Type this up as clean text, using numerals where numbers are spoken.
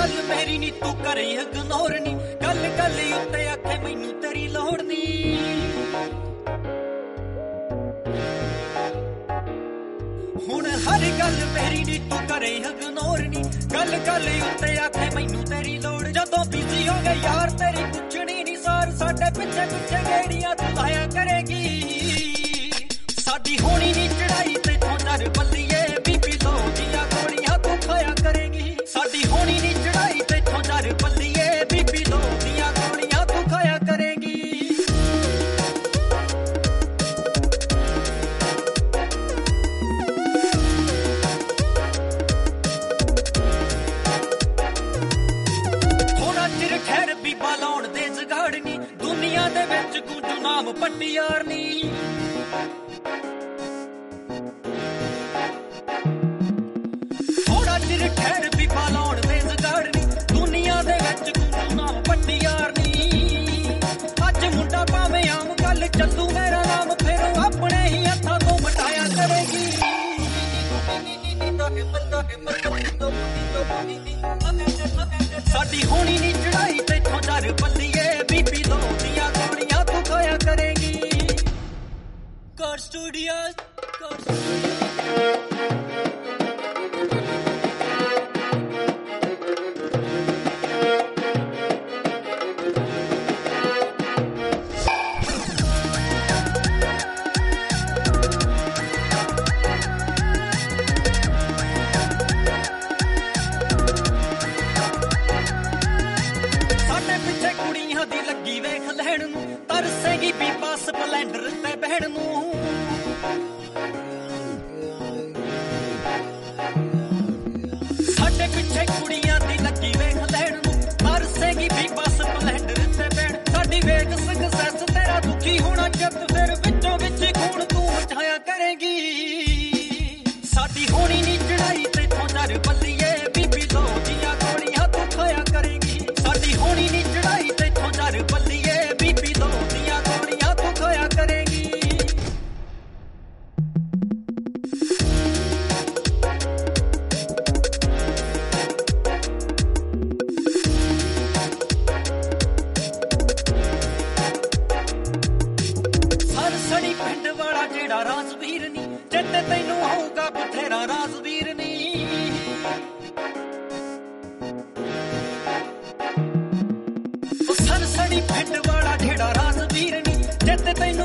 गल मेरी नी तू करे इग्नोर नी गल गल उत्ते आखे मैनू तेरी लोड़ नी हुण हर गल मेरी नी तू करे इग्नोर नी गल गल उत्ते आखे मैनू तेरी लोड़ जदों बिजी हो गए यार तेरी कुछनी नी सार साडे पिछे पिछे गेड़ियां तू लाया करेगी साडी होनी नी चढ़ाई तेथों डर बल्लिए बीबी लो दियां गोलियां तू खाया करेगी साडी होनी नी चढ़ाई तेथों डर बल्लिए बीबी लो दियां गोलियां तू खाया करेगी थोड़ा चिर ठहर बीबा लाउण दे जगाड़नी दुनिया दे विच गूंजू नाम पट्टियारनी ठहर भी पालौण दे जगाड़नी दुनिया दे विच गूंजू नाम पट्टियारनी अज मुंडा भावें आम गल चलू मेरा नाम फिर अपने ही हत्थां तो मटाया करेगी साडी होनी नी चढ़ाई तेथों डर बल्लिए बीबी लो दियां गोलियां तू खाया करेगी कर स्टूडियोज तरसेगी बीबा स्पलेंडर ते बहन नू साडे पिछे कुड़ियां दी लगी वेख लैण नू तरसेगी बीबा स्पलेंडर ते बहन साडी वेख सक्सेस तेरा दुखी होना जब फिर विचों विच खून तू मचाया करेगी साडी होनी नी चढ़ाई तेथों डर बल्लिए बीबी लो दियां गोलियां तू खाया करेगी साडी होनी नी चढ़ाई तेथों डर बल्लिए बीबी लो दियां गोलियां तू खाया करेगी सरसड़ी पिंड वाला जेड़ा राजवीर नी जिते तैनू होगा बथेरा राजवीर नी सरसड़ी पिंड वाला जेड़ा राजवीर नी जिते तैनू